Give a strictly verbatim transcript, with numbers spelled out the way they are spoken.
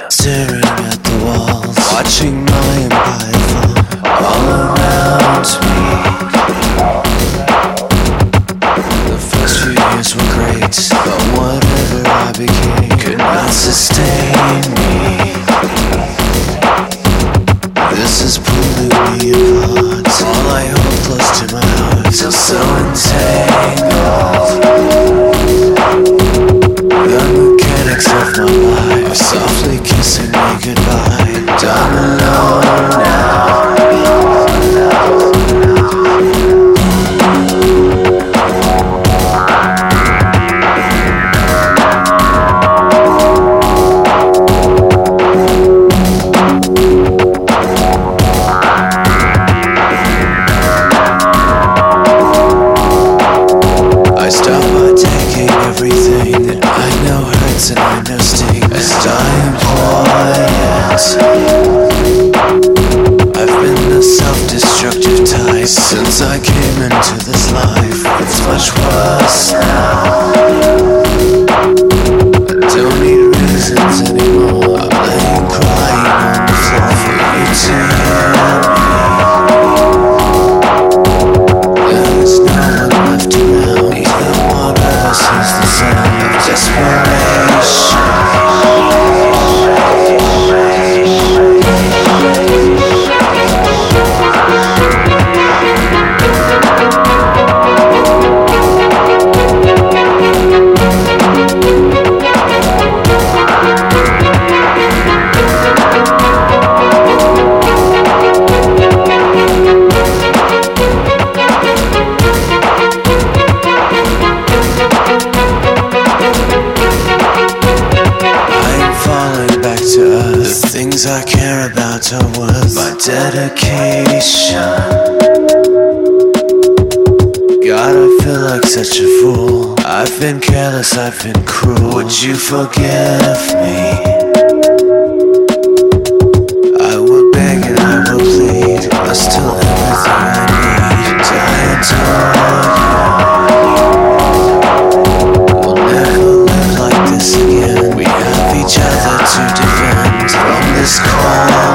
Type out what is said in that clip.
staring at the walls, watching my empire fall all around me. The first few years were great, but whatever I became could not sustain me. This is pulling me apart, all I hold close to my heart feels so entangled. The mechanics of my life are softly kissing me goodbye. I'm alone now. I stop by taking everything that I know hurts and I know stings, and I employ it. I've been a self-destructive type since I came into this life. It's much worse now. I don't need reasons anymore. I'm laying crying on the floor for you to hear me. There's no one left around. Neither one of us hears the sound of desperation. The things I care about are worth my dedication. God, I feel like such a fool. I've been careless, I've been cruel. Would you forgive me? I will beg and I will plead. You're still everything I need. I adore you. We'll never live like this again. We have each other to defend from this crime.